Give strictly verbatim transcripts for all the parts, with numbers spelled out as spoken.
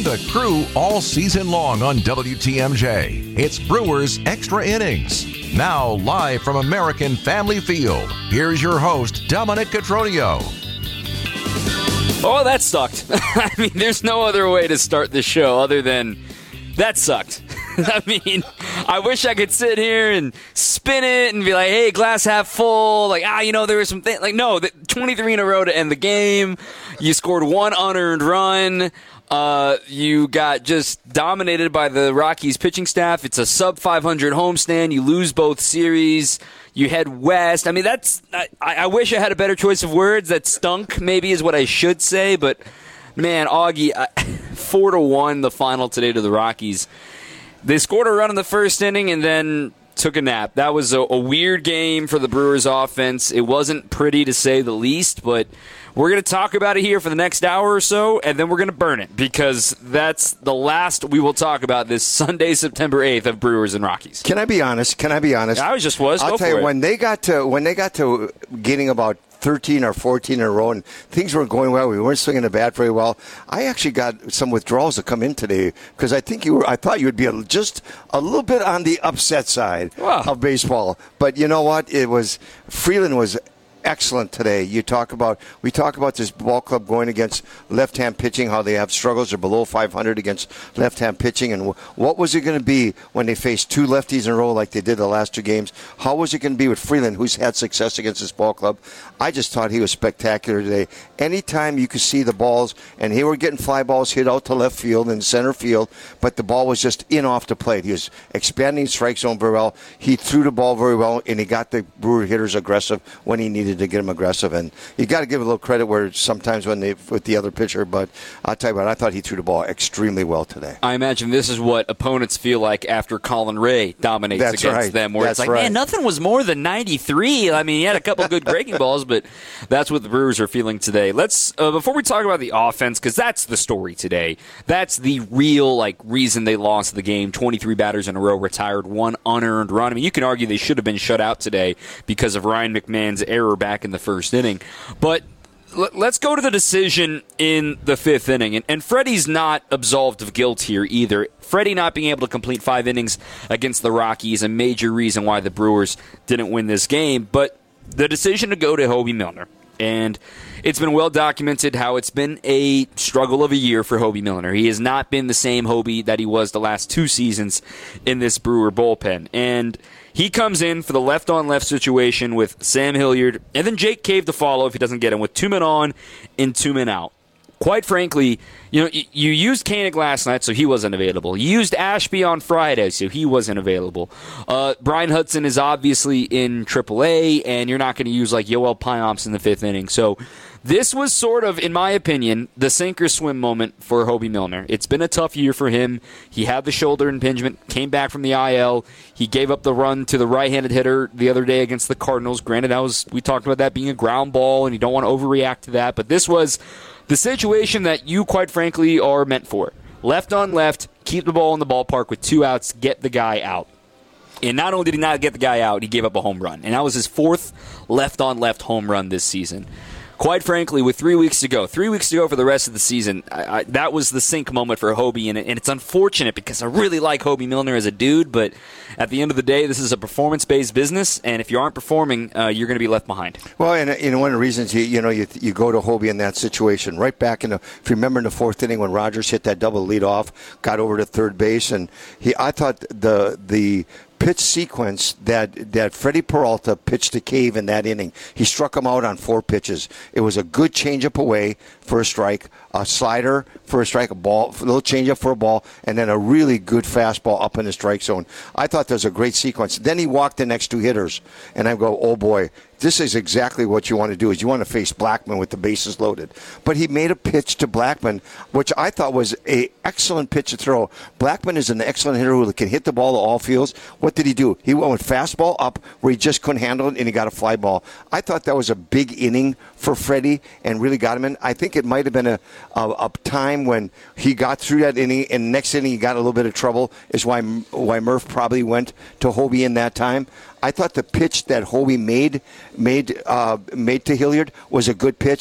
the crew all season long on W T M J. It's Brewers Extra Innings. Now, live from American Family Field, here's your host, Dominic Cotroneo. Oh, that sucked. I mean, there's no other way to start the show other than that sucked. I mean, I wish I could sit here and spin it and be like, hey, glass half full. Like, ah, you know, there was some things. Like, no, the twenty-three in a row to end the game. You scored one unearned run. Uh, you got just dominated by the Rockies pitching staff. It's a sub five hundred homestand. You lose both series. You head west. I mean, that's. I, I wish I had a better choice of words. That stunk, maybe, is what I should say. But, man, Augie, I, four to one the final today to the Rockies. They scored a run in the first inning and then took a nap. That was a, a weird game for the Brewers offense. It wasn't pretty, to say the least, but we're going to talk about it here for the next hour or so, and then we're going to burn it, because that's the last we will talk about this Sunday, September eighth, of Brewers and Rockies. Can I be honest? Can I be honest? I was just was. I'll Go tell for you, it. when they got to when they got to getting about thirteen or fourteen in a row, and things weren't going well, we weren't swinging the bat very well, I actually got some withdrawals to come in today, because I think you were, I thought you would be a, just a little bit on the upset side wow. of baseball. But you know what? It was Freeland was excellent today. You talk about we talk about this ball club going against left-hand pitching, how they have struggles. They're below five hundred against left-hand pitching, and w- what was it going to be when they faced two lefties in a row like they did the last two games? How was it going to be with Freeland, who's had success against this ball club? I just thought he was spectacular today. Anytime you could see the balls, and he were getting fly balls hit out to left field and center field, but the ball was just in off the plate. He was expanding the strike zone very well. He threw the ball very well, and he got the Brewer hitters aggressive when he needed to get them aggressive. And you got to give a little credit where sometimes when they with the other pitcher, but I'll tell you what, I thought he threw the ball extremely well today. I imagine this is what opponents feel like after Colin Ray dominates That's against right. them, where That's it's like, right. man, nothing was more than ninety-three. I mean, he had a couple good breaking balls, but that's what the Brewers are feeling today. Let's uh, before we talk about the offense, because that's the story today. That's the real like reason they lost the game. twenty-three batters in a row retired, one unearned run. I mean, you can argue they should have been shut out today because of Ryan McMahon's error back in the first inning. But l- let's go to the decision in the fifth inning. And, and Freddie's not absolved of guilt here either. Freddie not being able to complete five innings against the Rockies, a major reason why the Brewers didn't win this game. But the decision to go to Hoby Milner. And it's been well documented how it's been a struggle of a year for Hoby Milner. He has not been the same Hoby that he was the last two seasons in this Brewer bullpen. And he comes in for the left-on-left situation with Sam Hilliard, and then Jake Cave to follow if he doesn't get him, with two men on and two men out. Quite frankly, you know, you used Koenig last night, so he wasn't available. You used Ashby on Friday, so he wasn't available. Uh, Brian Hudson is obviously in triple A, and you're not going to use like Yoel Pyomps in the fifth inning. So this was sort of, in my opinion, the sink or swim moment for Hoby Milner. It's been a tough year for him. He had the shoulder impingement, came back from the I L. He gave up the run to the right-handed hitter the other day against the Cardinals. Granted, that was we talked about that being a ground ball, and you don't want to overreact to that. But this was the situation that you, quite frankly, are meant for. Left on left, keep the ball in the ballpark with two outs, get the guy out. And not only did he not get the guy out, he gave up a home run. And that was his fourth left-on-left home run this season. Quite frankly, with three weeks to go, three weeks to go for the rest of the season, I, I, that was the sink moment for Hoby, and, it, and it's unfortunate because I really like Hoby Milner as a dude, but at the end of the day, this is a performance-based business, and if you aren't performing, uh, you're going to be left behind. Well, and, and one of the reasons you you know you you go to Hoby in that situation, right back in the, if you remember in the fourth inning when Rogers hit that double lead off, got over to third base, and he I thought the the pitch sequence that, that Freddie Peralta pitched to Cave in that inning. He struck him out on four pitches. It was a good changeup away for a strike, a slider for a strike, a ball, a little changeup for a ball, and then a really good fastball up in the strike zone. I thought that was a great sequence. Then he walked the next two hitters, and I go, oh boy, this is exactly what you want to do, is you want to face Blackman with the bases loaded. But he made a pitch to Blackman, which I thought was an excellent pitch to throw. Blackman is an excellent hitter who can hit the ball to all fields. What did he do? He went with fastball up where he just couldn't handle it, and he got a fly ball. I thought that was a big inning for Freddie and really got him in. I think it might have been a, a, a time when he got through that inning, and next inning he got a little bit of trouble, is why why Murph probably went to Hoby in that time. I thought the pitch that Hoby made made uh, made to Hilliard was a good pitch,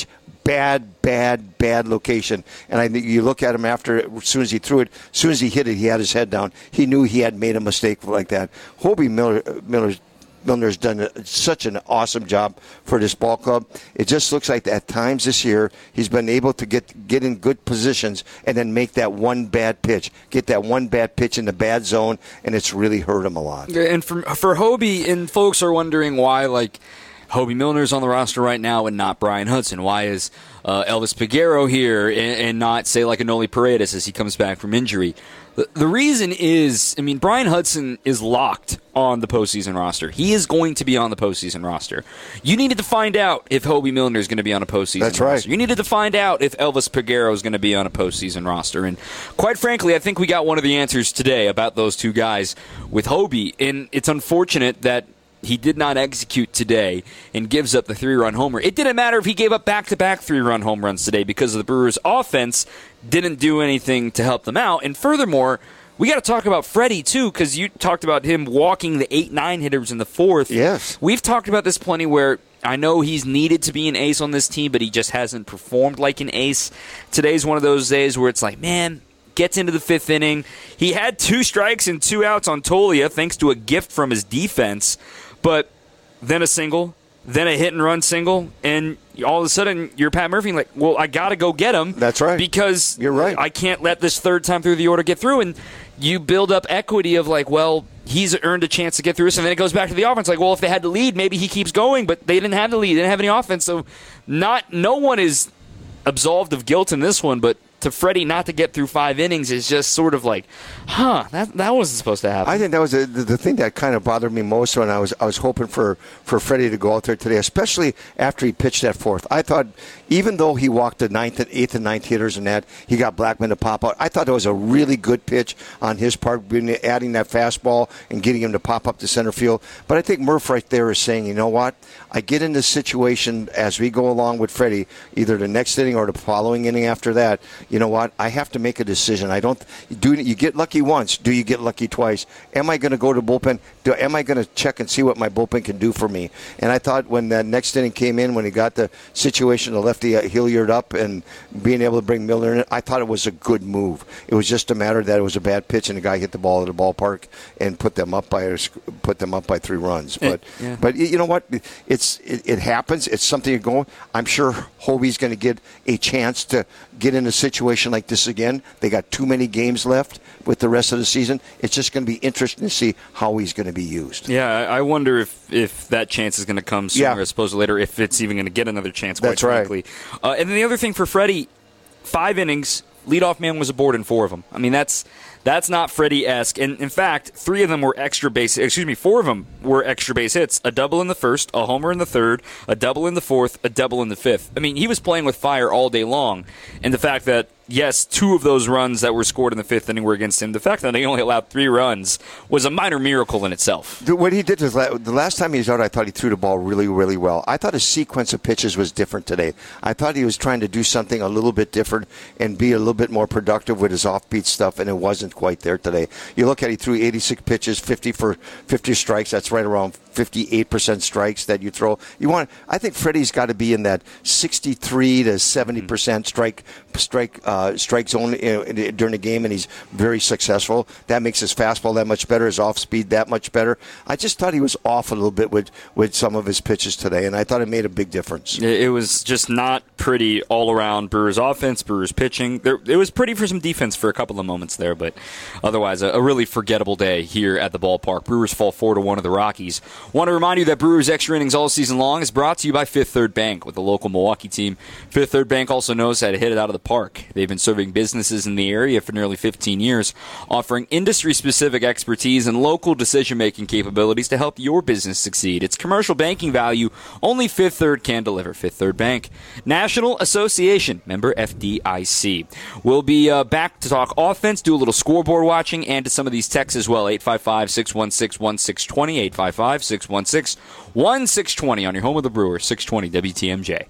bad, bad, bad location. And I think you look at him after, as soon as he threw it, as soon as he hit it, he had his head down. He knew he had made a mistake like that. Hobie Miller, Miller's Milner's done a, such an awesome job for this ball club. It just looks like at times this year he's been able to get get in good positions and then make that one bad pitch, get that one bad pitch in the bad zone, and it's really hurt him a lot. And for for Hobie, and folks are wondering why, like, Hobie Milner's on the roster right now and not Brian Hudson. Why is uh, Elvis Peguero here and, and not, say, like a Noli Paredes as he comes back from injury? The, the reason is, I mean, Brian Hudson is locked on the postseason roster. He is going to be on the postseason roster. You needed to find out if Hobie Milner is going to be on a postseason That's roster. right. You needed to find out if Elvis Peguero is going to be on a postseason roster. And quite frankly, I think we got one of the answers today about those two guys with Hobie. And it's unfortunate that he did not execute today and gives up the three-run homer. It didn't matter if he gave up back-to-back three-run home runs today because the Brewers' offense didn't do anything to help them out. And furthermore, we got to talk about Freddie, too, because you talked about him walking the eight nine hitters in the fourth. Yes. We've talked about this plenty where I know he's needed to be an ace on this team, but he just hasn't performed like an ace. Today's one of those days where it's like, man, gets into the fifth inning. He had two strikes and two outs on Tolia thanks to a gift from his defense. But then a single, then a hit-and-run single, and all of a sudden you're Pat Murphy like, well, I got to go get him. That's right. Because you're right. I can't let this third time through the order get through. And you build up equity of like, well, he's earned a chance to get through this, and then it goes back to the offense. Like, well, if they had the lead, maybe he keeps going, but they didn't have the lead. They didn't have any offense. So not no one is absolved of guilt in this one, but to Freddie not to get through five innings is just sort of like, huh, that that wasn't supposed to happen. I think that was a, the, the thing that kind of bothered me most when I was I was hoping for, for Freddie to go out there today, especially after he pitched that fourth. I thought, even though he walked the ninth and eighth and ninth hitters and that, he got Blackman to pop out. I thought it was a really good pitch on his part, adding that fastball and getting him to pop up to center field. But I think Murph right there is saying, you know what, I get in this situation as we go along with Freddie, either the next inning or the following inning after that. You know what? I have to make a decision. I don't do. You get lucky once. Do you get lucky twice? Am I going to go to bullpen? Do, am I going to check and see what my bullpen can do for me? And I thought when the next inning came in, when he got the situation, the lefty uh, Hilliard up and being able to bring Milner in, I thought it was a good move. It was just a matter that it was a bad pitch and the guy hit the ball at the ballpark and put them up by put them up by three runs. But yeah. but you know what? It's it, it happens. It's something you're going. I'm sure Hobie's going to get a chance to get in a situation like this again. They got too many games left with the rest of the season. It's just going to be interesting to see how he's going to be used. Yeah, I wonder if, if that chance is going to come sooner yeah. as opposed to later, if it's even going to get another chance, quite That's frankly. right. Uh, and then the other thing for Freddie, five innings, leadoff man was aboard in four of them. I mean, that's that's not Freddie-esque. And in fact, three of them were extra base, excuse me, four of them were extra base hits. A double in the first, a homer in the third, a double in the fourth, a double in the fifth. I mean, he was playing with fire all day long. And the fact that, yes, two of those runs that were scored in the fifth inning were against him. The fact that he only allowed three runs was a minor miracle in itself. What he did was, the last time he was out, I thought he threw the ball really, really well. I thought his sequence of pitches was different today. I thought he was trying to do something a little bit different and be a little bit more productive with his offbeat stuff, and it wasn't quite there today. You look at it, he threw eighty-six pitches, fifty for fifty strikes. That's right around fifty-eight percent strikes that you throw. You want? I think Freddie's got to be in that sixty-three to seventy percent strike strike uh, strike zone during the game, and he's very successful. That makes his fastball that much better, his off speed that much better. I just thought he was off a little bit with, with some of his pitches today, and I thought it made a big difference. It was just not pretty all around. Brewers offense, Brewers pitching. There, it was pretty for some defense for a couple of moments there, but otherwise a, a really forgettable day here at the ballpark. Brewers fall four to one to the Rockies. Want to remind you that Brewers Extra Innings all season long is brought to you by Fifth Third Bank with the local Milwaukee team. Fifth Third Bank also knows how to hit it out of the park. They've been serving businesses in the area for nearly fifteen years, offering industry-specific expertise and local decision-making capabilities to help your business succeed. It's commercial banking value only Fifth Third can deliver. Fifth Third Bank, National Association, member F D I C. We'll be uh, back to talk offense, do a little scoreboard watching, and to some of these texts as well. eight five five, six one six, one six two zero, eight five five, six one six, one six two zero on your home of the Brewers, six twenty W T M J.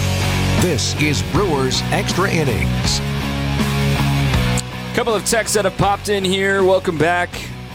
This is Brewers Extra Innings. Couple of texts that have popped in here. Welcome back.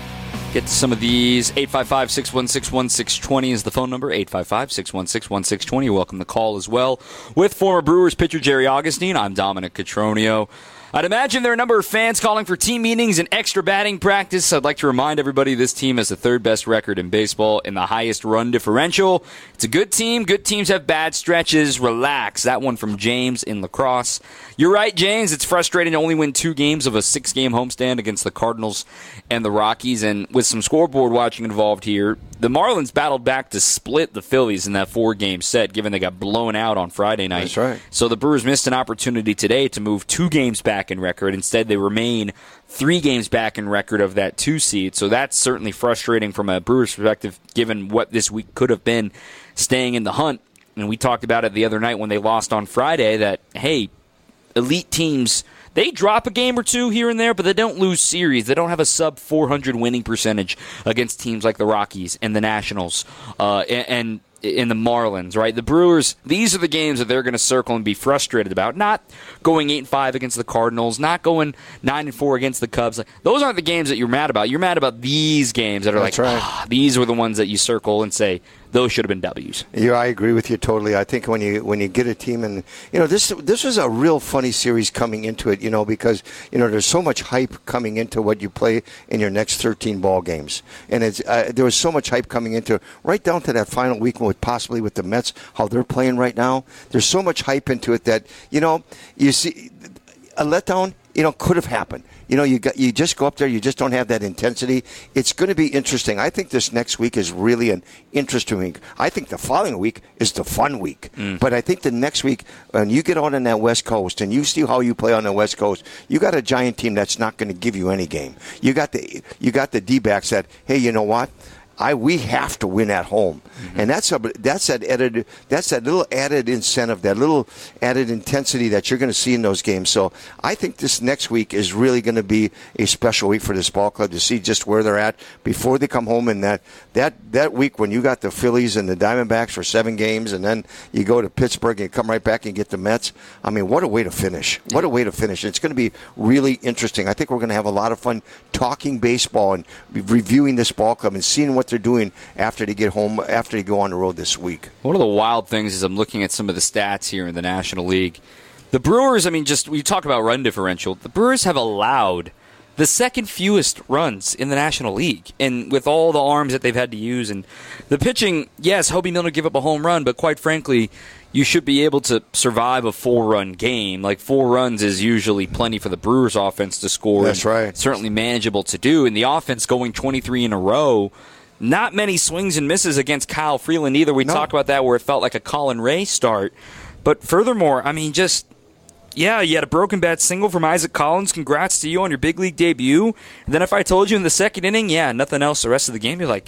Get to some of these. eight five five, six one six, one six two zero is the phone number. eight five five, six one six, one six two zero. You're welcome to call as well. With former Brewers pitcher Jerry Augustine, I'm Dominic Cotroneo. I'd imagine there are a number of fans calling for team meetings and extra batting practice. I'd like to remind everybody this team has the third best record in baseball and the highest run differential. It's a good team. Good teams have bad stretches. Relax. That one from James in La Crosse. You're right, James. It's frustrating to only win two games of a six-game homestand against the Cardinals and the Rockies. And with some scoreboard watching involved here, the Marlins battled back to split the Phillies in that four-game set, given they got blown out on Friday night. That's right. So the Brewers missed an opportunity today to move two games back in record. Instead, they remain three games back in record of that two seed. So that's certainly frustrating from a Brewers perspective, given what this week could have been staying in the hunt. And we talked about it the other night when they lost on Friday that, hey, elite teams, they drop a game or two here and there, but they don't lose series. They don't have a sub four hundred winning percentage against teams like the Rockies and the Nationals uh, and, and in the Marlins, right? The Brewers, these are the games that they're going to circle and be frustrated about. Not going eight and five against the Cardinals, not going nine and four against the Cubs. Like, those aren't the games that you're mad about. You're mad about these games that are That's like, right. ah, these were the ones that you circle and say, those should have been W's. Yeah, I agree with you totally. I think when you when you get a team, and you know, this this was a real funny series coming into it, you know, because you know there's so much hype coming into what you play in your next thirteen ball games, and it's uh, there was so much hype coming into it, right down to that final week with possibly with the Mets, how they're playing right now. There's so much hype into it that you know you see a letdown, you know, could have happened. You know, you got you just go up there, you just don't have that intensity. It's going to be interesting. I think this next week is really an interesting week. I think the following week is the fun week. Mm. But I think the next week, when you get on in that West Coast and you see how you play on the West Coast, you got a Giant team that's not going to give you any game. You got the you got the D-backs that, hey, you know what? I we have to win at home, mm-hmm. and that's a, that's that added that's that little added incentive, that little added intensity that you're going to see in those games. So I think this next week is really going to be a special week for this ball club to see just where they're at before they come home. And that that that week when you got the Phillies and the Diamondbacks for seven games, and then you go to Pittsburgh and come right back and get the Mets. I mean, what a way to finish! What a way to finish! It's going to be really interesting. I think we're going to have a lot of fun talking baseball and reviewing this ball club and seeing what they're doing after they get home, after they go on the road this week. One of the wild things is I'm looking at some of the stats here in the National League. The Brewers, I mean, just we talk about run differential. The Brewers have allowed the second fewest runs in the National League, and with all the arms that they've had to use. And the pitching, yes, Hobie Milner gave up a home run, but quite frankly, you should be able to survive a four-run game. Like, four runs is usually plenty for the Brewers' offense to score. That's right. Certainly manageable to do. And the offense going twenty-three in a row, not many swings and misses against Kyle Freeland either. We no. talked about that where it felt like a Colin Ray start. But furthermore, I mean, just, yeah, you had a broken bat single from Isaac Collins. Congrats to you on your big league debut. And then if I told you in the second inning, yeah, nothing else the rest of the game, you're like,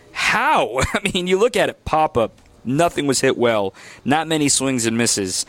how? I mean, you look at it, pop-up, nothing was hit well, not many swings and misses.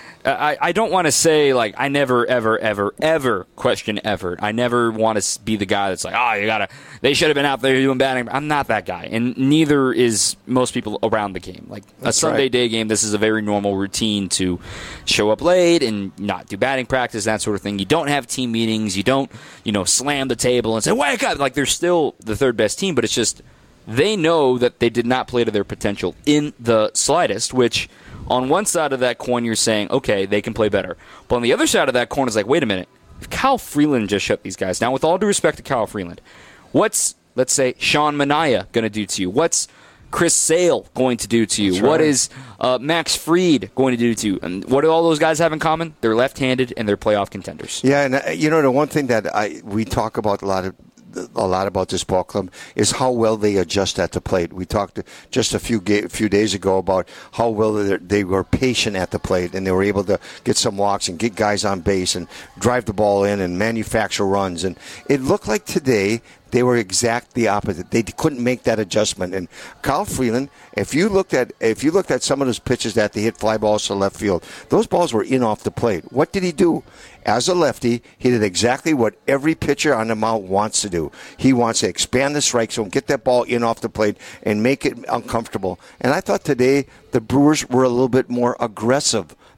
I, I don't want to say, like, I never, ever, ever, ever question effort. I never want to be the guy that's like, oh, you got to, they should have been out there doing batting. I'm not that guy, and neither is most people around the game. Like, that's a Sunday right. day game, this is a very normal routine to show up late and not do batting practice, that sort of thing. You don't have team meetings. You don't, you know, slam the table and say, wake up. Like, they're still the third best team, but it's just they know that they did not play to their potential in the slightest, which on one side of that coin, you're saying, okay, they can play better. But on the other side of that coin is like, wait a minute. If Kyle Freeland just shut these guys down, with all due respect to Kyle Freeland, what's, let's say, Sean Manaea going to do to you? What's Chris Sale going to do to you? That's what right. is uh, Max Fried going to do to you? And what do all those guys have in common? They're left-handed and they're playoff contenders. Yeah, and uh, you know, the one thing that I we talk about a lot of a lot about this ball club is how well they adjust at the plate. We talked just a few ga- few days ago about how well they were patient at the plate, and they were able to get some walks and get guys on base and drive the ball in and manufacture runs. And it looked like today they were exact the opposite. They couldn't make that adjustment. And Kyle Freeland, if you looked at if you looked at some of those pitches that they hit fly balls to left field, those balls were in off the plate. What did he do? As a lefty, he did exactly what every pitcher on the mound wants to do. He wants to expand the strike zone, get that ball in off the plate, and make it uncomfortable. And I thought today the Brewers were a little bit more aggressive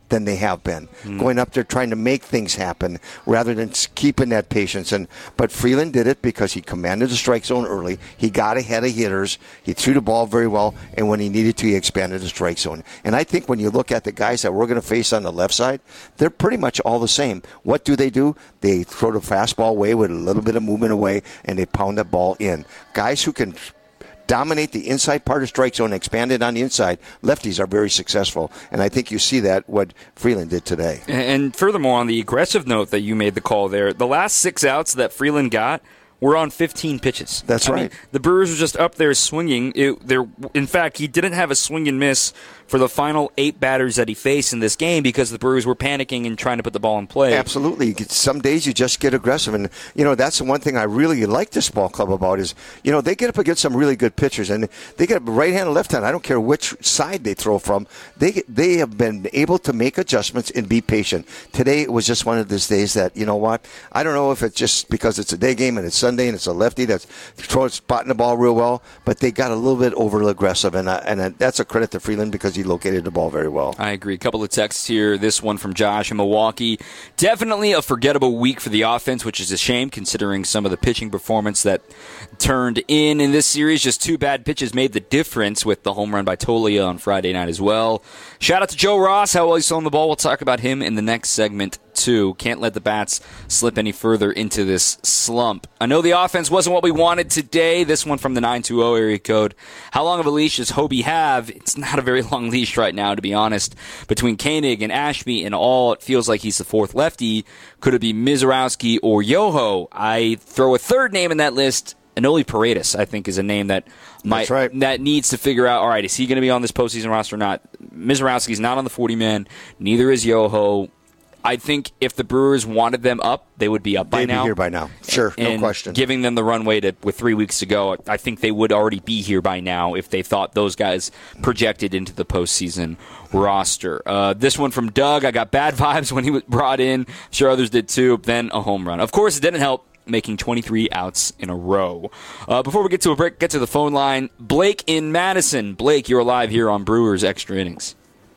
than they have been. Mm. Going up there trying to make things happen rather than keeping that patience. And But Freeland did it because he commanded the strike zone early. He got ahead of hitters. He threw the ball very well. And when he needed to, he expanded the strike zone. And I think when you look at the guys that we're going to face on the left side, they're pretty much all the same. What do they do? They throw the fastball away with a little bit of movement away, and they pound that ball in. Guys who can dominate the inside part of strike zone and expand it on the inside, lefties are very successful. And I think you see that what Freeland did today. And furthermore, on the aggressive note that you made the call there, the last six outs that Freeland got were on fifteen pitches. That's I right. mean, the Brewers were just up there swinging. It, in fact, he didn't have a swing and miss for the final eight batters that he faced in this game because the Brewers were panicking and trying to put the ball in play. Absolutely. Some days you just get aggressive. And, you know, that's the one thing I really like this ball club about is, you know, they get up against some really good pitchers. And they get right hand and left hand. I don't care which side they throw from. They they have been able to make adjustments and be patient. Today it was just one of those days that, you know what, I don't know if it's just because it's a day game and it's Sunday and it's a lefty that's throwing, spotting the ball real well, but they got a little bit over aggressive. And, uh, and uh, that's a credit to Freeland because he located the ball very well. I agree. A couple of texts here. This one from Josh in Milwaukee. Definitely a forgettable week for the offense, which is a shame considering some of the pitching performance that turned in in this series. Just two bad pitches made the difference with the home run by Tolia on Friday night as well. Shout out to Joe Ross. How well he's throwing the ball. We'll talk about him in the next segment too. Can't let the bats slip any further into this slump. I know the offense wasn't what we wanted today. This one from the nine two zero area code. How long of a leash does Hobie have? It's not a very long leash right now, to be honest. Between Koenig and Ashby and all, it feels like he's the fourth lefty. Could it be Mizorowski or Yoho? I throw a third name in that list. Anoli Paredes, I think, is a name that might right. that needs to figure out, all right, is he going to be on this postseason roster or not? Mizorowski's not on the forty-man. Neither is Yoho. I think if the Brewers wanted them up, they would be up by They'd now. They'd be here by now. Sure, and no question. Giving them the runway to with three weeks to go, I think they would already be here by now if they thought those guys projected into the postseason roster. Uh, this one from Doug. I got bad vibes when he was brought in. I'm sure others did too. Then a home run. Of course, it didn't help, making twenty-three outs in a row. Uh, before we get to a break, get to the phone line. Blake in Madison. Blake, you're live here on Brewers Extra Innings.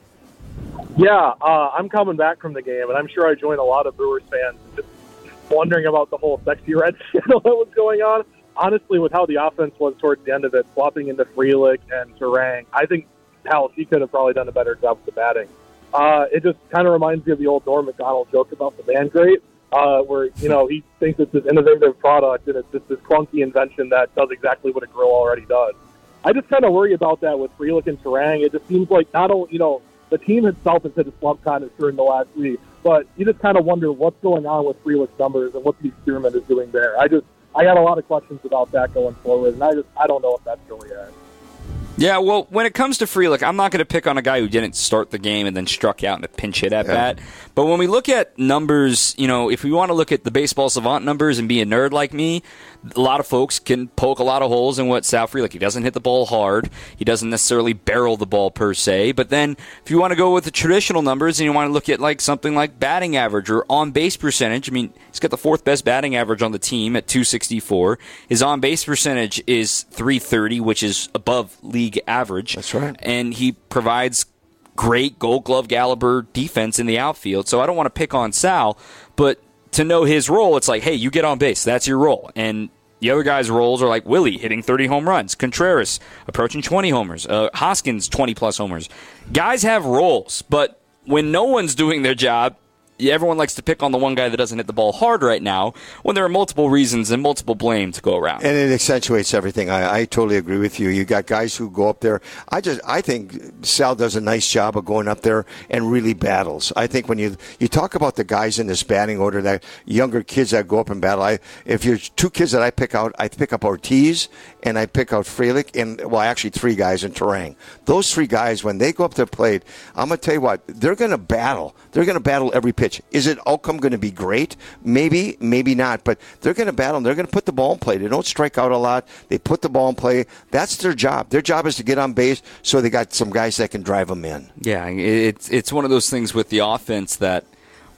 Yeah, uh, I'm coming back from the game, and I'm sure I joined a lot of Brewers fans just wondering about the whole sexy red scandal that was going on. Honestly, with how the offense was towards the end of it, swapping into Frelick and Turang, I think, hell, he could have probably done a better job with the batting. Uh, it just kind of reminds me of the old Norm Macdonald joke about the man grate, uh, where, you know, he thinks it's this innovative product, and it's just this clunky invention that does exactly what a grill already does. I just kind of worry about that with Frelick and Turang. It just seems like not only, you know, the team itself has hit a slump kind of during the last week, but you just kind of wonder what's going on with Frelick's numbers and what the experiment is doing there. I just, I got a lot of questions about that going forward, and I just, I don't know if that's really it. Yeah, well, when it comes to Frelick, I'm not going to pick on a guy who didn't start the game and then struck out in a pinch hit at bat. Yeah. But when we look at numbers, you know, if we want to look at the baseball savant numbers and be a nerd like me, a lot of folks can poke a lot of holes in what Sal Frelick. He doesn't hit the ball hard. He doesn't necessarily barrel the ball per se. But then if you want to go with the traditional numbers and you want to look at like something like batting average or on-base percentage, I mean, he's got the fourth best batting average on the team at two sixty-four. His on-base percentage is three thirty, which is above league average. That's right. And he provides great Gold Glove caliber defense in the outfield. So I don't want to pick on Sal, but to know his role, it's like, hey, you get on base. That's your role. And the other guys' roles are like Willie hitting thirty home runs, Contreras approaching twenty homers, uh, Hoskins twenty-plus homers. Guys have roles, but when no one's doing their job, everyone likes to pick on the one guy that doesn't hit the ball hard right now when there are multiple reasons and multiple blame to go around. And it accentuates everything. I, I totally agree with you. You got guys who go up there. I just I think Sal does a nice job of going up there and really battles. I think when you you talk about the guys in this batting order, that younger kids that go up and battle, I, if you're two kids that I pick out, I pick up Ortiz and I pick out Frelick, and well, actually three guys in Turang. Those three guys, when they go up to the plate, I'm going to tell you what, they're going to battle. They're going to battle every pitch. Is it outcome going to be great? Maybe, maybe not. But they're going to battle. And they're going to put the ball in play. They don't strike out a lot. They put the ball in play. That's their job. Their job is to get on base, so they got some guys that can drive them in. Yeah, it's it's one of those things with the offense that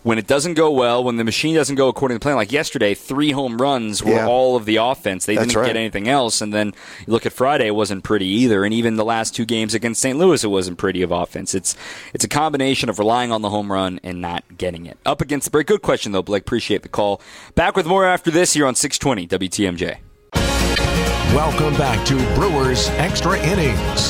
when it doesn't go well, when the machine doesn't go according to plan, like yesterday, three home runs were Yeah. all of the offense. They That's didn't right. get anything else. And then you look at Friday, it wasn't pretty either. And even the last two games against Saint Louis, it wasn't pretty of offense. It's it's a combination of relying on the home run and not getting it. Up against the break. Good question, though, Blake. Appreciate the call. Back with more after this here on six twenty W T M J. Welcome back to Brewers Extra Innings.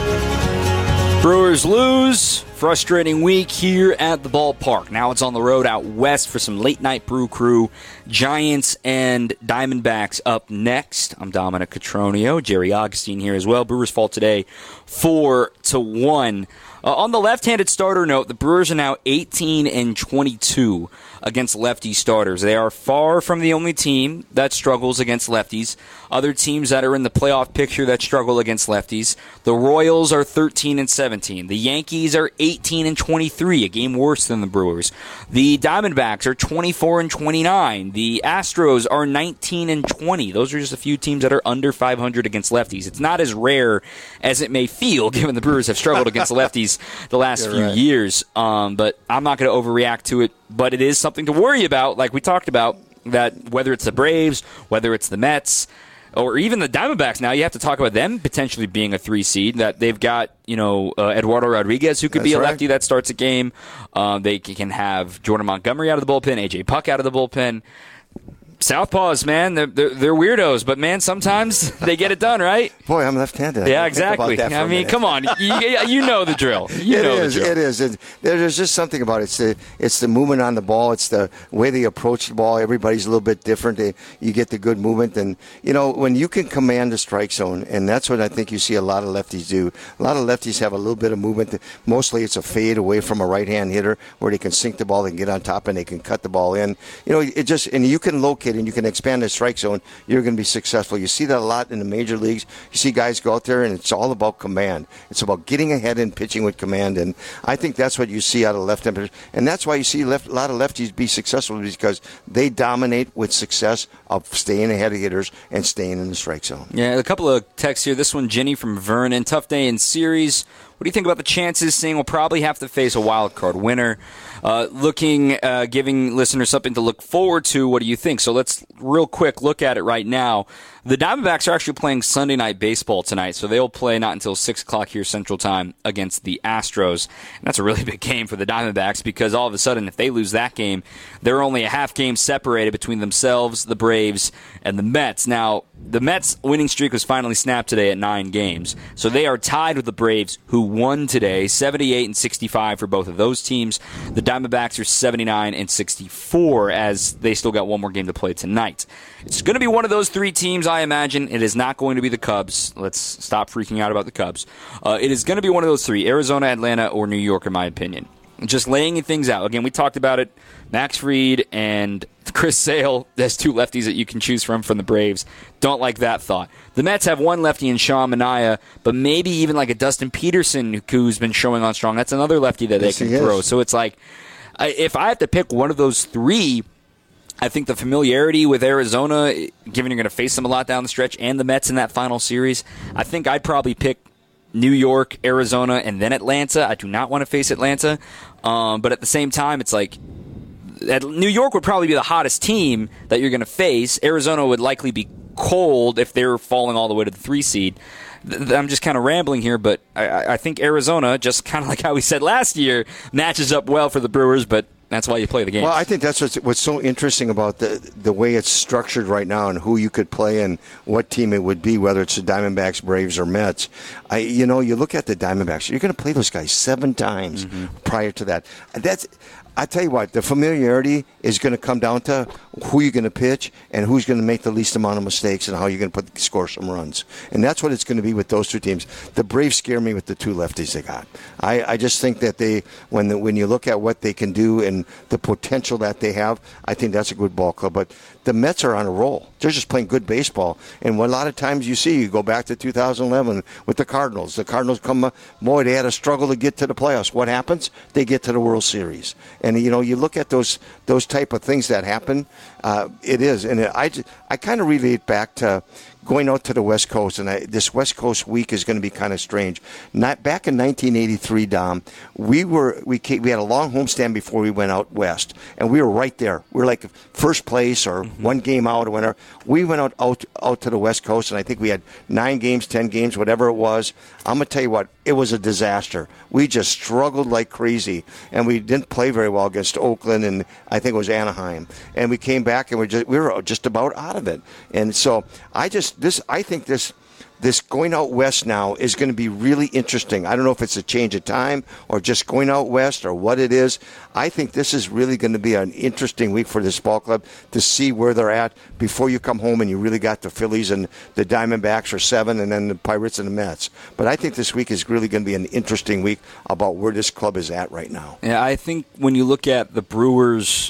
Brewers lose. Frustrating week here at the ballpark. Now it's on the road out west for some late-night Brew Crew. Giants and Diamondbacks up next. I'm Dominic Cotroneo. Jerry Augustine here as well. Brewers fall today four to one. Uh, on the left-handed starter note, the Brewers are now eighteen and twenty-two against lefty starters. They are far from the only team that struggles against lefties. Other teams that are in the playoff picture that struggle against lefties. The Royals are thirteen and seventeen. The Yankees are eighteen and twenty-three, a game worse than the Brewers. The Diamondbacks are twenty-four and twenty-nine. The Astros are nineteen and twenty. Those are just a few teams that are under five hundred against lefties. It's not as rare as it may feel, given the Brewers have struggled against lefties the last You're few right. years. Um, but I'm not going to overreact to it. But it is something to worry about, like we talked about, that whether it's the Braves, whether it's the Mets, or even the Diamondbacks now, you have to talk about them potentially being a three seed, that they've got, you know, uh, Eduardo Rodriguez, who could That's be a right. lefty that starts a game. Um, they can have Jordan Montgomery out of the bullpen, A J Puck out of the bullpen. Southpaws, man, they're, they're, they're weirdos, but, man, sometimes they get it done, right? Boy, I'm left-handed. Yeah, I didn't think about exactly. that for I a mean, minute. come on. You, you know the drill. You It know is. the drill. It is. It, there's just something about it. It's the it's the movement on the ball. It's the way they approach the ball. Everybody's a little bit different. They, you get the good movement, and you know when you can command the strike zone, and that's what I think you see a lot of lefties do. A lot of lefties have a little bit of movement. Mostly, it's a fade away from a right-hand hitter where they can sink the ball, they can get on top, and they can cut the ball in. You know, it just and you can locate and you can expand the strike zone. You're going to be successful. You see that a lot in the major leagues. You see guys go out there, and it's all about command. It's about getting ahead and pitching with command, and I think that's what you see out of left-hand pitchers. And that's why you see left, a lot of lefties be successful, because they dominate with success of staying ahead of hitters and staying in the strike zone. Yeah, a couple of texts here. This one, Jenny from Vernon. Tough day in series. What do you think about the chances? Saying we'll probably have to face a wild card winner. Uh, looking, uh, giving listeners something to look forward to. What do you think? So let's real quick look at it right now. The Diamondbacks are actually playing Sunday Night Baseball tonight, so they'll play not until six o'clock here Central Time against the Astros. And that's a really big game for the Diamondbacks, because all of a sudden, if they lose that game, they're only a half game separated between themselves, the Braves, and the Mets. Now, the Mets' winning streak was finally snapped today at nine games, so they are tied with the Braves, who won today, seventy-eight and sixty-five for both of those teams. The Diamondbacks are seventy-nine and sixty-four, as they still got one more game to play tonight. It's going to be one of those three teams, I imagine. It is not going to be the Cubs. Let's stop freaking out about the Cubs. Uh, it is going to be one of those three, Arizona, Atlanta, or New York, in my opinion. Just laying things out. Again, we talked about it. Max Fried and Chris Sale, there's two lefties that you can choose from from the Braves. Don't like that thought. The Mets have one lefty in Sean Manaea, but maybe even like a Dustin Peterson who's been showing on strong. That's another lefty that Yes, they he can throw. is. So it's like, I- if I have to pick one of those three, I think the familiarity with Arizona, given you're going to face them a lot down the stretch, and the Mets in that final series, I think I'd probably pick New York, Arizona, and then Atlanta. I do not want to face Atlanta. Um, but at the same time, it's like, at, New York would probably be the hottest team that you're going to face. Arizona would likely be cold if they're falling all the way to the three seed. Th- I'm just kind of rambling here, but I, I think Arizona, just kind of like how we said last year, matches up well for the Brewers, but that's why you play the game. Well, I think that's what's, what's so interesting about the the way it's structured right now, and who you could play and what team it would be, whether it's the Diamondbacks, Braves, or Mets. I, you know, you look at the Diamondbacks. You're going to play those guys seven times mm-hmm. prior to that. That's. I tell you what, the familiarity is going to come down to who you're going to pitch and who's going to make the least amount of mistakes and how you're going to put, score some runs. And that's what it's going to be with those two teams. The Braves scare me with the two lefties they got. I, I just think that they, when the, when you look at what they can do and the potential that they have, I think that's a good ball club. But the Mets are on a roll. They're just playing good baseball. And a lot of times you see, you go back to two thousand eleven with the Cardinals. The Cardinals come up, boy, they had a struggle to get to the playoffs. What happens? They get to the World Series. And, you know, you look at those those type of things that happen, uh, it is. And I, I kind of relate back to going out to the West Coast, and I, this West Coast week is going to be kind of strange. Not back in nineteen eighty-three, Dom, we were we came, we had a long homestand before we went out west, and we were right there. We were like first place or mm-hmm. one game out or whatever. We went out, out out to the West Coast, and I think we had nine games, ten games, whatever it was. I'm going to tell you what, it was a disaster. We just struggled like crazy, and we didn't play very well against Oakland, and I think it was Anaheim. And we came back, and we just we were just about out of it. And so I just this I think this. This going out west now is going to be really interesting. I don't know if it's a change of time or just going out west or what it is. I think this is really going to be an interesting week for this ball club to see where they're at before you come home and you really got the Phillies and the Diamondbacks for seven and then the Pirates and the Mets. But I think this week is really going to be an interesting week about where this club is at right now. Yeah, I think when you look at the Brewers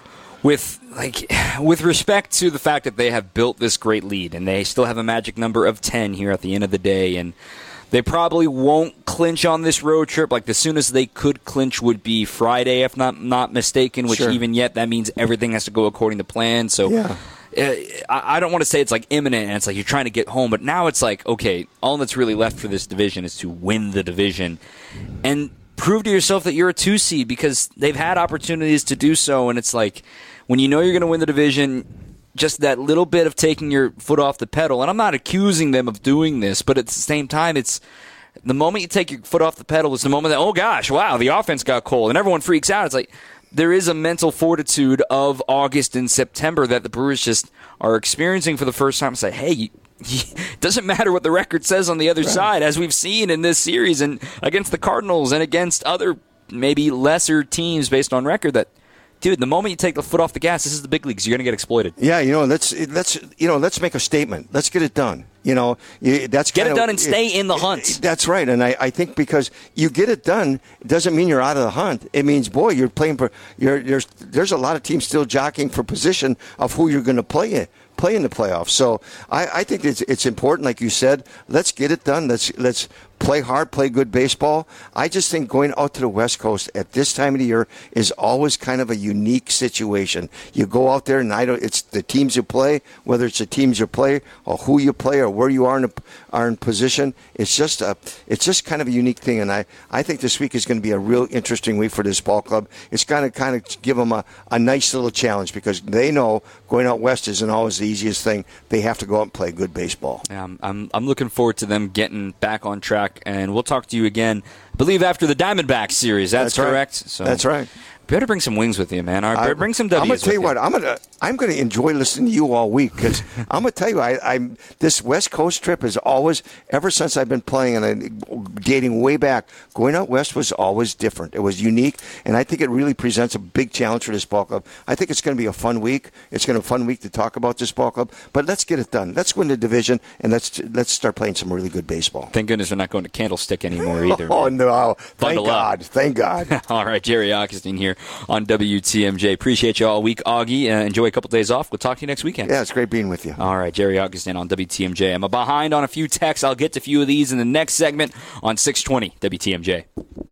with like with respect to the fact that they have built this great lead and they still have a magic number of ten here at the end of the day, and they probably won't clinch on this road trip. Like the soonest they could clinch would be Friday, if not not mistaken, which sure. even yet that means everything has to go according to plan. So yeah. uh, I don't want to say it's like imminent and it's like you're trying to get home, but now it's like, okay, all that's really left for this division is to win the division and prove to yourself that you're a two seed, because they've had opportunities to do so, and it's like when you know you're going to win the division, just that little bit of taking your foot off the pedal. And I'm not accusing them of doing this, but at the same time, it's the moment you take your foot off the pedal is the moment that, oh gosh, wow, the offense got cold, and everyone freaks out. It's like there is a mental fortitude of August and September that the Brewers just are experiencing for the first time. It's like, hey, it doesn't matter what the record says on the other right. side, as we've seen in this series and against the Cardinals and against other maybe lesser teams based on record, that dude, the moment you take the foot off the gas, this is the big leagues. You're going to get exploited. Yeah, you know, let's let's you know, let's make a statement. Let's get it done. You know, you, that's get kinda, it done and stay it, in the hunt. It, that's right, and I, I think because you get it done, it doesn't mean you're out of the hunt. It means, boy, you're playing for. You're, there's there's a lot of teams still jockeying for position of who you're going to play in. play in the playoffs. So I, I think it's it's important, like you said, let's get it done. Let's let's play hard, play good baseball. I just think going out to the West Coast at this time of the year is always kind of a unique situation. You go out there, and I don't, it's the teams you play, whether it's the teams you play or who you play or where you are in, a, are in position. It's just a, it's just kind of a unique thing, and I, I think this week is going to be a real interesting week for this ball club. It's going to kind of give them a, a nice little challenge because they know going out west isn't always the easiest thing. They have to go out and play good baseball. Yeah, I'm, I'm, I'm looking forward to them getting back on track, and we'll talk to you again, I believe, after the Diamondbacks series. That's, That's correct? Right. So That's right. Better bring some wings with you, man. All right, better bring some W's. I'm going to tell you with what. I'm going to I'm going to enjoy listening to you all week because I'm going to tell you, I, I'm this West Coast trip is always, ever since I've been playing and I, dating way back, going out west was always different. It was unique, and I think it really presents a big challenge for this ball club. I think it's going to be a fun week. It's going to be a fun week to talk about this ball club. But let's get it done. Let's win the division, and let's let's start playing some really good baseball. Thank goodness we're not going to Candlestick anymore either. Oh no! Thank Bundle God! Up. Thank God! All right, Jerry Augustine here on W T M J. Appreciate you all week, Augie. Uh, enjoy a couple days off. We'll talk to you next weekend. Yeah, it's great being with you. All right, Jerry Augustine on W T M J. I'm behind on a few texts. I'll get to a few of these in the next segment on six twenty W T M J.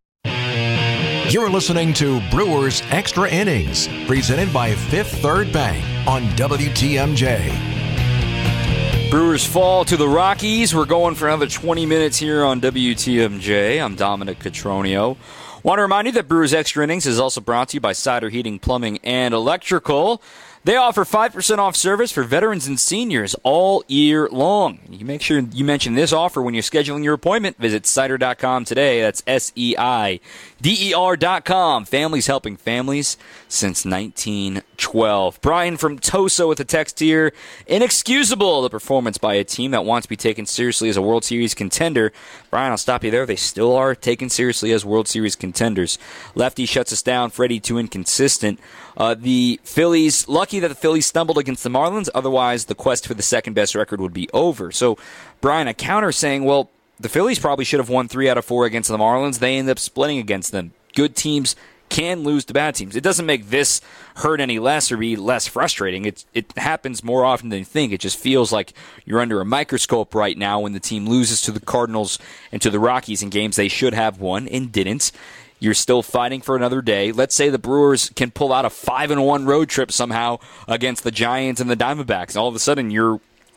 You're listening to Brewers Extra Innings, presented by Fifth Third Bank on W T M J. Brewers fall to the Rockies. We're going for another twenty minutes here on W T M J. I'm Dominic Cotroneo. Want to remind you that Brewers Extra Innings is also brought to you by Cider Heating, Plumbing, and Electrical. They offer five percent off service for veterans and seniors all year long. You make sure you mention this offer when you're scheduling your appointment. Visit cider dot com today. That's S E I D E R dot com. Families helping families since nineteen twelve. Brian from Tosa with a text here. Inexcusable, the performance by a team that wants to be taken seriously as a World Series contender. Brian, I'll stop you there. They still are taken seriously as World Series contenders. Lefty shuts us down. Freddie too inconsistent. Uh, the Phillies, lucky that the Phillies stumbled against the Marlins. Otherwise, the quest for the second-best record would be over. So, Brian, a counter saying, well, the Phillies probably should have won three out of four against the Marlins. They end up splitting against them. Good teams can lose to bad teams. It doesn't make this hurt any less or be less frustrating. It, it happens more often than you think. It just feels like you're under a microscope right now when the team loses to the Cardinals and to the Rockies in games they should have won and didn't. You're still fighting for another day. Let's say the Brewers can pull out a five and one road trip somehow against the Giants and the Diamondbacks. And all of a sudden, you're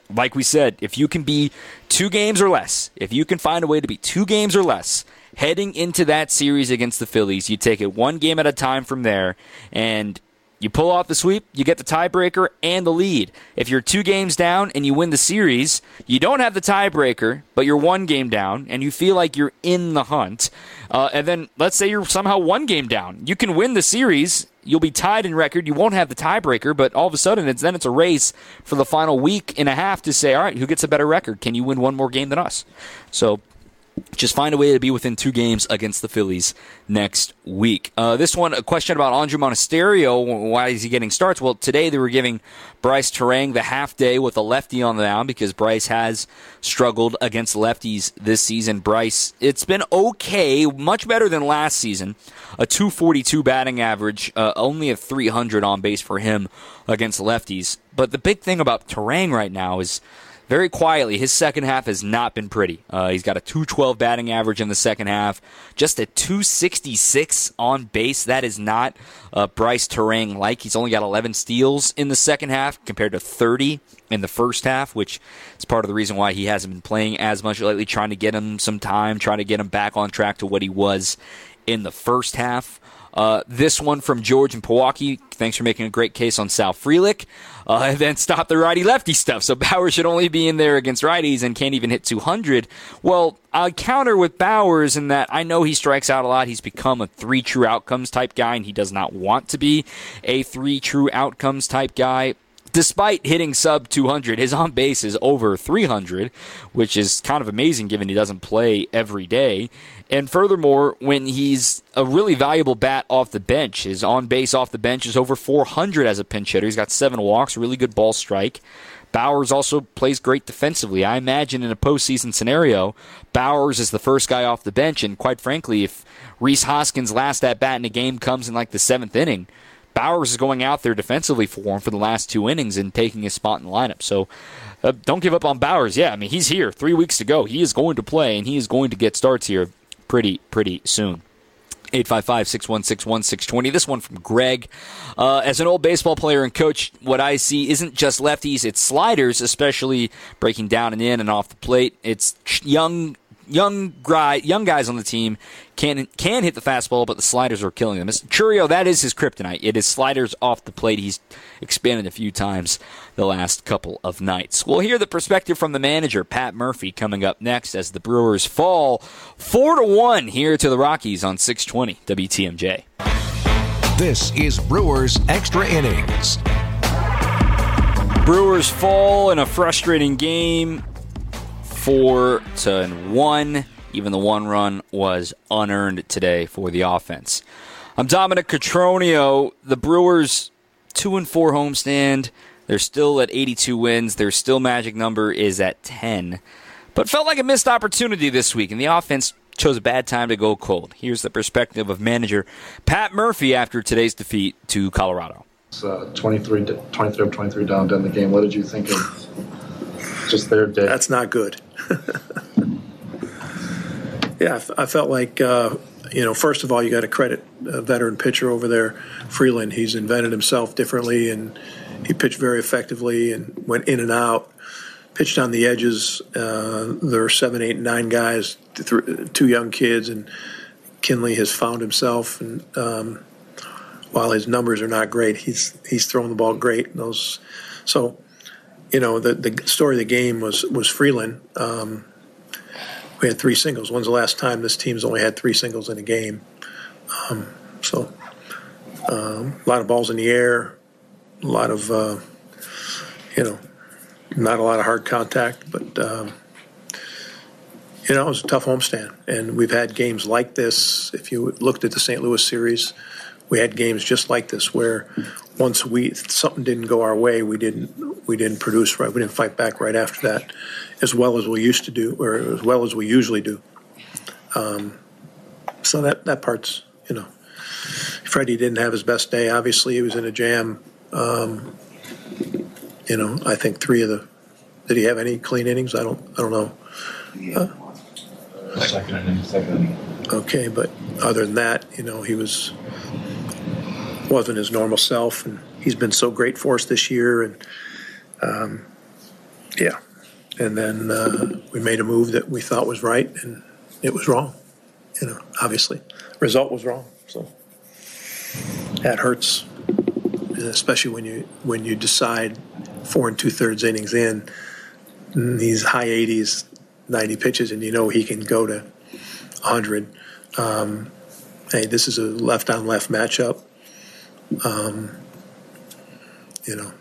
like we said, if you can be two games or less, if you can find a way to be two games or less heading into that series against the Phillies, you take it one game at a time from there, and you pull off the sweep, you get the tiebreaker and the lead. If you're two games down and you win the series, you don't have the tiebreaker, but you're one game down, and you feel like you're in the hunt. Uh, and then let's say you're somehow one game down. You can win the series. You'll be tied in record. You won't have the tiebreaker, but all of a sudden, it's, then it's a race for the final week and a half to say, all right, who gets a better record? Can you win one more game than us? So just find a way to be within two games against the Phillies next week. Uh, this one, a question about Andrew Monasterio. Why is he getting starts? Well, today they were giving Bryce Terang the half day with a lefty on the mound because Bryce has struggled against lefties this season. Bryce, it's been okay, much better than last season. A two forty-two batting average, uh, only a three hundred on base for him against lefties. But the big thing about Terang right now is, very quietly, his second half has not been pretty. Uh, he's got a two twelve batting average in the second half, just a two sixty-six on base. That is not uh, Bryce Terang like. He's only got eleven steals in the second half compared to thirty in the first half, which is part of the reason why he hasn't been playing as much lately, trying to get him some time, trying to get him back on track to what he was in the first half. Uh, this one from George in Pewaukee. Thanks for making a great case on Sal Frelick. Uh, and then stop the righty-lefty stuff. So Bauers should only be in there against righties and can't even hit two hundred. Well, I'll counter with Bauers in that I know he strikes out a lot. He's become a three true outcomes type guy, and he does not want to be a three true outcomes type guy. Despite hitting sub two hundred, his on base is over three hundred, which is kind of amazing given he doesn't play every day. And furthermore, when he's a really valuable bat off the bench, his on base off the bench is over four hundred as a pinch hitter. He's got seven walks, really good ball strike. Bauers also plays great defensively. I imagine in a postseason scenario, Bauers is the first guy off the bench, and quite frankly, if Rhys Hoskins' last at bat in a game comes in like the seventh inning, Bauers is going out there defensively for him for the last two innings and taking his spot in the lineup. So uh, don't give up on Bauers. Yeah, I mean, he's here. Three weeks to go. He is going to play, and he is going to get starts here pretty, pretty soon. eight five five, six one six, one six two zero. This one from Greg. Uh, as an old baseball player and coach, what I see isn't just lefties, it's sliders, especially breaking down and in and off the plate. It's young young guy, young guys on the team can can hit the fastball, but the sliders are killing them. Churio, that is his kryptonite. It is sliders off the plate. He's expanded a few times the last couple of nights. We'll hear the perspective from the manager, Pat Murphy, coming up next as the Brewers fall four to one here to the Rockies on six twenty W T M J. This is Brewers Extra Innings. Brewers fall in a frustrating game, four to one. Even the one run was unearned today for the offense. I'm Dominic Cotroneo. The Brewers two and four homestand. They're still at eighty-two wins. Their still magic number is at ten. But felt like a missed opportunity this week, and the offense chose a bad time to go cold. Here's the perspective of manager Pat Murphy after today's defeat to Colorado. It's uh, twenty-three, twenty-three of twenty-three down in the game. What did you think of just their day? That's not good. Yeah, I felt like, uh, you know, first of all, you got to credit a veteran pitcher over there, Freeland. He's invented himself differently, and he pitched very effectively and went in and out, pitched on the edges. Uh, there are seven, eight, nine guys, th- two young kids, and Kinley has found himself. And um, while his numbers are not great, he's he's throwing the ball great. And those, so, you know, the the story of the game was was Freeland. Um, We had three singles. When's the last time this team's only had three singles in a game? Um, so um, a lot of balls in the air, a lot of, uh, you know, not a lot of hard contact. But, um, you know, it was a tough homestand. And we've had games like this. If you looked at the Saint Louis series, we had games just like this where once we something didn't go our way, we didn't we didn't produce right. We didn't fight back right after that, as well as we used to do, or as well as we usually do. Um, so that that part's, you know, Freddie didn't have his best day. Obviously, he was in a jam. Um, you know, I think three of the did he have any clean innings? I don't I don't know. Uh, second inning, second inning. Okay, but other than that, you know, he was. wasn't his normal self, and he's been so great for us this year. And um, Yeah. And then uh, we made a move that we thought was right, and it was wrong. You know, obviously. Result was wrong. So that hurts, especially when you when you decide four and two-thirds innings in, these high eighties, ninety pitches, and you know he can go to one hundred. Um, hey, this is a left-on-left matchup. Um, you know,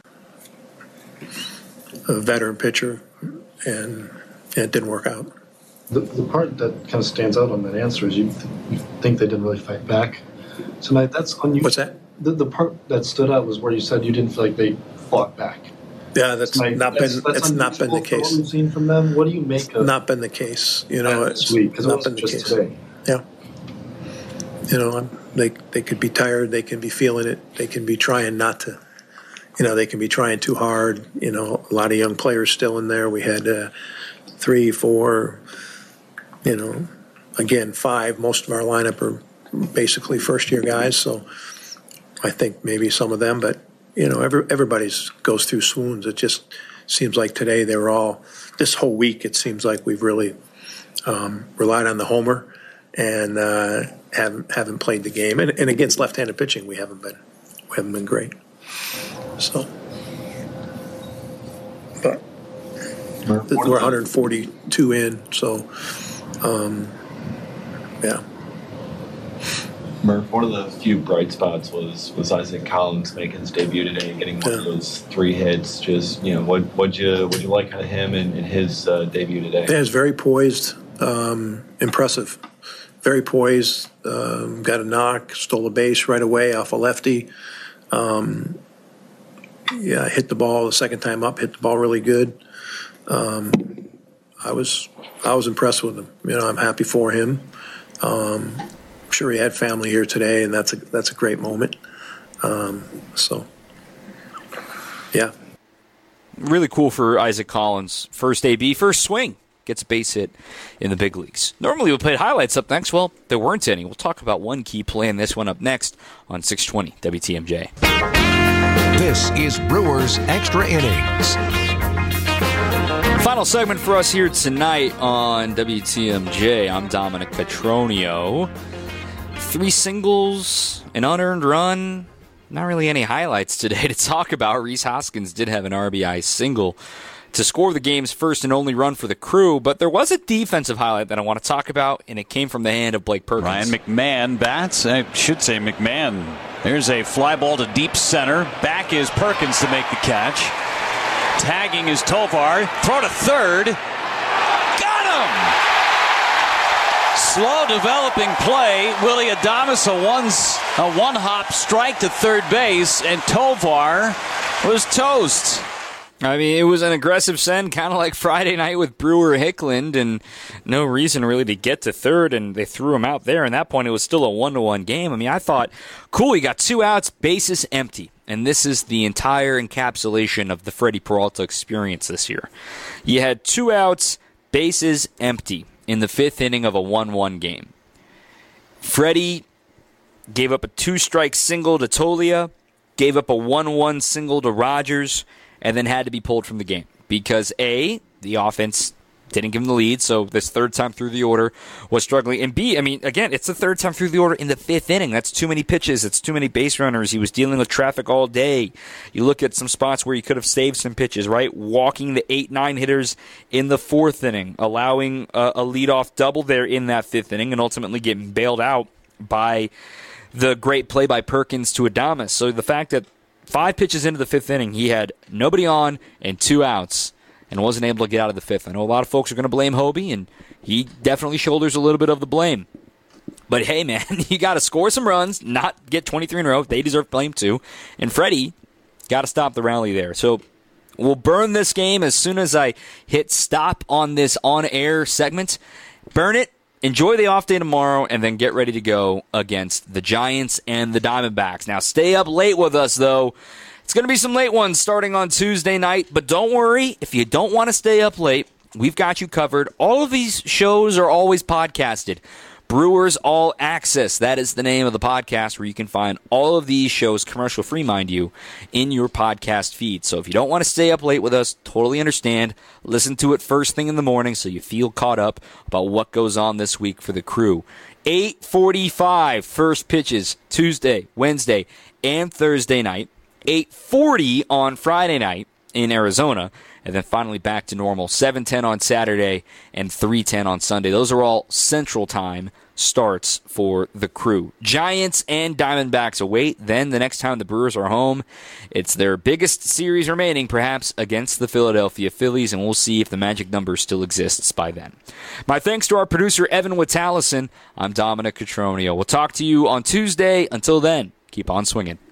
a veteran pitcher, and, and it didn't work out. The, the part that kind of stands out on that answer is you, th- you think they didn't really fight back tonight. That's unusual. What's that? The, the part that stood out was where you said you didn't feel like they fought back. Yeah, that's Tonight, not that's, been that's it's not been the unusual for case. What we've seen from them. What do you make It's of not been the case. You know, that it's this week? Because it not wasn't been the just case. today. Yeah. You know, I'm, they they could be tired. They can be feeling it. They can be trying not to. You know, they can be trying too hard. You know, a lot of young players still in there. We had uh, three, four. You know, again, five. Most of our lineup are basically first-year guys. So I think maybe some of them, but you know, every, everybody's goes through swoons. It just seems like today they were all. This whole week, it seems like we've really um, relied on the homer and uh, haven't haven't played the game. And, and against left-handed pitching, we haven't been we haven't been great. So, but we're one hundred forty-two in. So, um, yeah. Murph, one of the few bright spots was was Isaac Collins making his debut today and getting one yeah. of those three hits. Just, you know, what what'd you what'd you like out of him in, in his uh, debut today? Yeah, he's very poised, um, impressive, very poised. Um, got a knock, stole a base right away off a lefty. Um, yeah, hit the ball the second time up. Hit the ball really good. Um, I was I was impressed with him. You know, I'm happy for him. Um, Sure, he had family here today, and that's a that's a great moment. Um, so, yeah, really cool for Isaac Collins. First A B, first swing, gets a base hit in the big leagues. Normally we'll play highlights up next. Well, there weren't any. We'll talk about one key play in this one up next on six twenty W T M J. This is Brewers Extra Innings. Final segment for us here tonight on W T M J. I'm Dominic Petronio. Three singles, an unearned run. Not really any highlights today to talk about. Rhys Hoskins did have an R B I single to score the game's first and only run for the Crew, but there was a defensive highlight that I want to talk about, and it came from the hand of Blake Perkins. Ryan McMahon bats. I should say McMahon. There's a fly ball to deep center. Back is Perkins to make the catch. Tagging is Tovar. Throw to third. Got him! Slow developing play. Willie Adames a, one's, a one-hop strike to third base, and Tovar was toast. I mean, it was an aggressive send, kind of like Friday night with Brewer Hickland, and no reason really to get to third, and they threw him out there. And at that point, it was still a one-to-one game. I mean, I thought, cool, you got two outs, bases empty. And this is the entire encapsulation of the Freddie Peralta experience this year. You had two outs, bases empty in the fifth inning of a one one game. Freddie gave up a two-strike single to Tolia, gave up a one one single to Rogers, and then had to be pulled from the game because, A, the offense didn't give him the lead, so this third time through the order was struggling. And B, I mean, again, it's the third time through the order in the fifth inning. That's too many pitches. It's too many base runners. He was dealing with traffic all day. You look at some spots where he could have saved some pitches, right? Walking the eight nine hitters in the fourth inning, allowing a, a leadoff double there in that fifth inning, and ultimately getting bailed out by the great play by Perkins to Adames. So the fact that five pitches into the fifth inning, he had nobody on and two outs, and wasn't able to get out of the fifth. I know a lot of folks are going to blame Hobie, and he definitely shoulders a little bit of the blame. But hey, man, you got to score some runs, not get twenty-three in a row. They deserve blame too. And Freddie got to stop the rally there. So we'll burn this game as soon as I hit stop on this on-air segment. Burn it. Enjoy the off day tomorrow, and then get ready to go against the Giants and the Diamondbacks. Now, stay up late with us, though. It's going to be some late ones starting on Tuesday night, but don't worry. If you don't want to stay up late, we've got you covered. All of these shows are always podcasted. Brewers All Access, that is the name of the podcast where you can find all of these shows, commercial-free, mind you, in your podcast feed. So if you don't want to stay up late with us, totally understand. Listen to it first thing in the morning so you feel caught up about what goes on this week for the Crew. eight forty-five first pitches Tuesday, Wednesday, and Thursday night. eight forty on Friday night in Arizona. And then finally back to normal, seven ten on Saturday and three ten on Sunday. Those are all Central Time starts for the Crew. Giants and Diamondbacks await. Then the next time the Brewers are home, it's their biggest series remaining, perhaps against the Philadelphia Phillies, and we'll see if the magic number still exists by then. My thanks to our producer, Evan Witalison. I'm Dominic Cotroneo. We'll talk to you on Tuesday. Until then, keep on swinging.